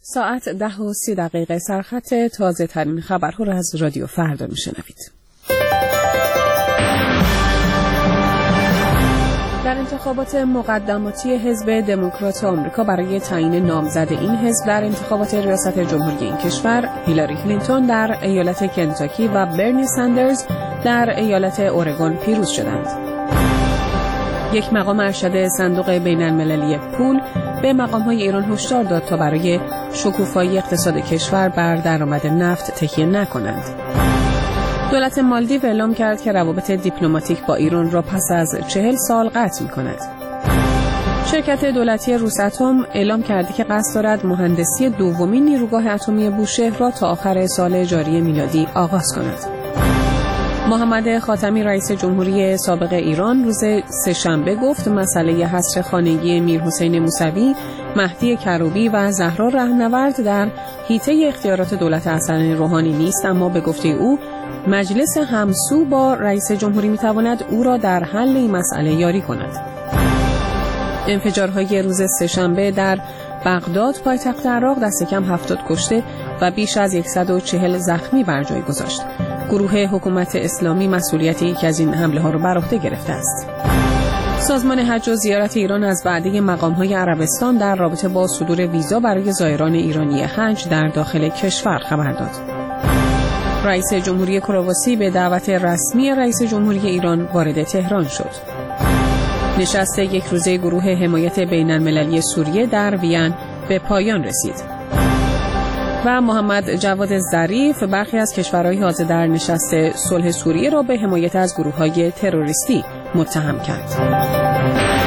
ساعت 10:30 سرخط تازه ترین خبرها را از رادیو فردا میشنوید. در انتخابات مقدماتی حزب دموکرات آمریکا برای تعیین نامزد این حزب در انتخابات ریاست جمهوری این کشور، هیلاری کلینتون در ایالت کنتاکی و برنی ساندرز در ایالت اورگون پیروز شدند. یک مقام ارشد صندوق بین‌المللی پول به مقام‌های ایران هشدار داد تا برای شکوفایی اقتصاد کشور بر درآمد نفت تکیه نکنند. دولت مالدیو اعلام کرد که روابط دیپلماتیک با ایران را پس از 40 سال قطع می‌کند. شرکت دولتی روساتوم اعلام کرده که قصد دارد مهندسی دومین نیروگاه اتمی بوشهر را تا آخر سال جاری میلادی آغاز کند. محمد خاتمی رئیس جمهوری سابق ایران روز سه‌شنبه گفت مسئله حصر خانگی میرحسین موسوی، مهدی کروبی و زهرا رهنورد در حیطه اختیارات دولت حسن روحانی نیست، اما به گفته او مجلس همسو با رئیس جمهوری میتواند او را در حل این مسئله یاری کند. انفجارهای روز سه‌شنبه در بغداد پایتخت عراق دست کم 70 کشته و بیش از 140 زخمی بر جای گذاشت. گروه حکومت اسلامی مسئولیت یکی از این حمله ها را بر عهده گرفته است. سازمان حج و زیارت ایران از وعده مقام‌های عربستان در رابطه با صدور ویزا برای زائران ایرانی حج در داخل کشور خبر داد. رئیس جمهوری کرواسی به دعوت رسمی رئیس جمهوری ایران وارد تهران شد. نشست یک روزه گروه حمایت بین‌المللی سوریه در وین به پایان رسید. و محمد جواد ظریف برخی از کشورهای حاضر در نشست صلح سوریه را به حمایت از گروه‌های تروریستی متهم کرد.